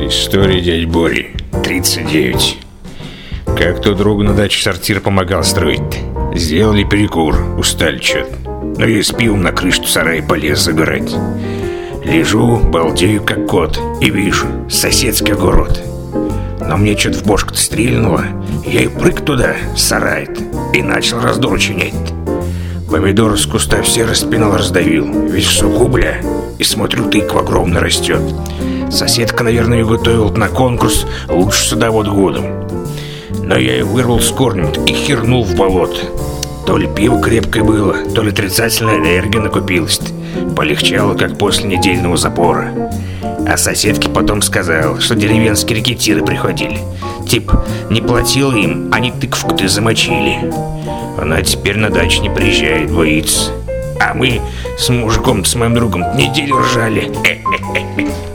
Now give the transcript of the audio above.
История дяди Бори, 39. Как-то другу на даче сортир помогал строить. Сделали перекур, устали чё-то. Но я с пивом на крышу сарая полез забирать. Лежу, балдею как кот, и вижу соседский огород. Но мне что-то в бошку-то стрельнуло. Я и прыг туда, в сарай, и начал раздор чинять. Помидор с куста все распинал, раздавил. Весь в суку, бля. И смотрю, тыква огромно растет. Соседка, наверное, ее готовила на конкурс «Лучший садовод года». Но я ее вырвал с корнем и хернул в болото. То ли пиво крепкое было, то ли отрицательная энергия накупилась. Полегчало, как после недельного запора. А соседке потом сказал, что деревенские рекетиры приходили. Тип, не платил им, они тыквку-то замочили. Она теперь на дачу не приезжает, боится. А мы с мужиком, с моим другом неделю ржали.